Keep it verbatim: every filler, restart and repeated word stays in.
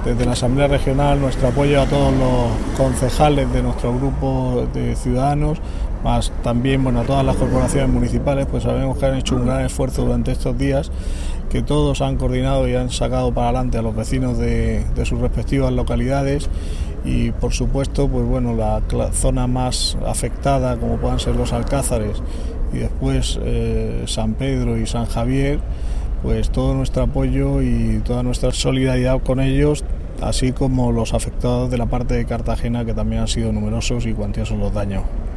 desde la Asamblea Regional nuestro apoyo a todos los concejales de nuestro grupo de ciudadanos, más también bueno, a todas las corporaciones municipales, pues sabemos que han hecho un gran esfuerzo durante estos días, que todos han coordinado y han sacado para adelante a los vecinos de, de sus respectivas localidades. Y por supuesto, pues bueno, la zona más afectada, como puedan ser los Alcázares y después eh, San Pedro y San Javier, pues todo nuestro apoyo y toda nuestra solidaridad con ellos, así como los afectados de la parte de Cartagena, que también han sido numerosos y cuantiosos los daños.